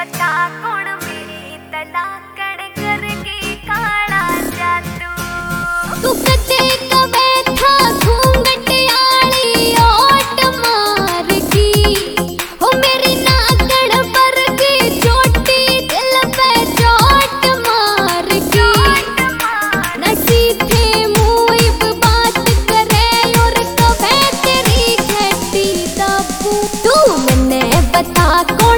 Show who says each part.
Speaker 1: पता कौन मेरी तलाकड़ करके काला जादू। तू कदे कवे था घूंघट आली ओट मार की, हो मेरी नाकड़ पर की चोटी दिल पे चोट मार की। न सीधे मुंह बात करे और कवे तेरी खेती दबू। तू मन्ने बता